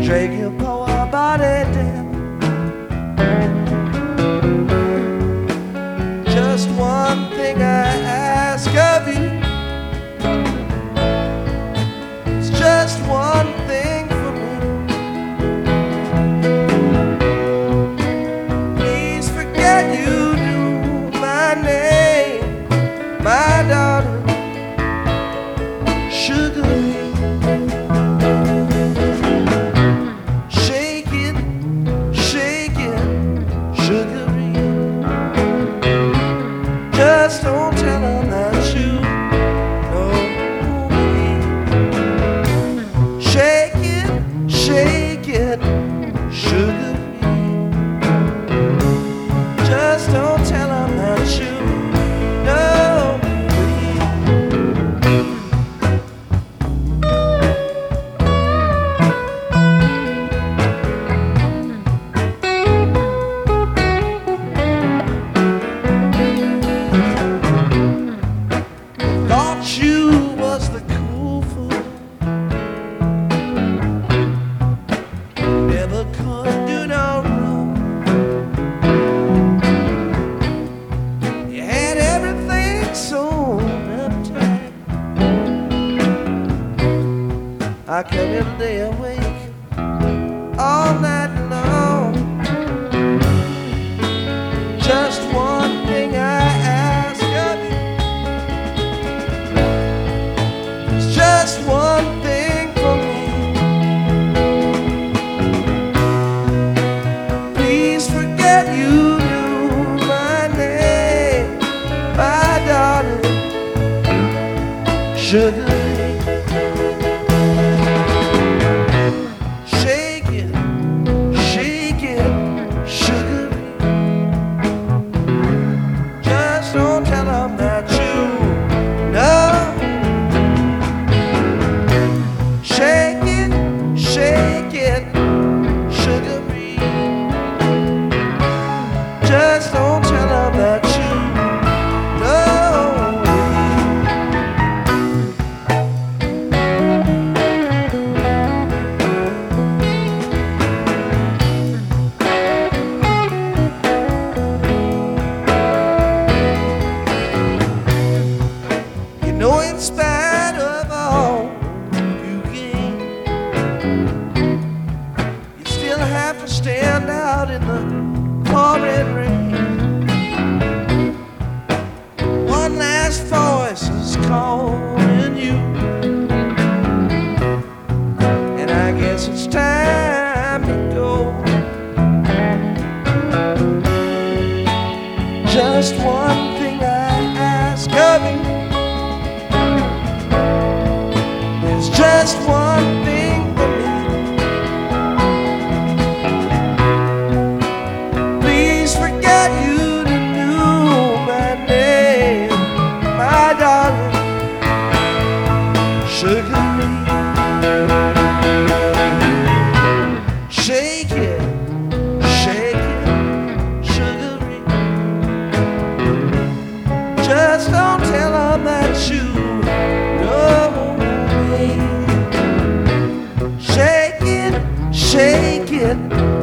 Shake your power body down. Just one thing I ask of you. It's just one thing for me. Please forget you knew my name, my daughter, Sugar Lee. Shake it, Sugar Lee. Just don't tell her that you know me. Shake it, Sugar Lee. Just don't tell her that you know me. Thought you was the cool fool, never could do no wrong. You had everything so uptight. I come in day awake all night long. Just one thing I ask of you. Just one thing for me. Please forget you knew my name, my darling, Sugar Lee. Shake it, Sugar Lee. Just don't tell them that you know. Shake it, Sugar Lee. Just don't tell them that you know me. You know, in spite of all you gain, you still have to stand out in the pouring rain. One last voice is calling you, and I guess it's time to go. Just one thing I ask of you. There's just one thing for me. Please forget you knew my name, my darling, Sugar Lee. Shake it, Sugar Lee. Just don't tell her that you know me. Shake it,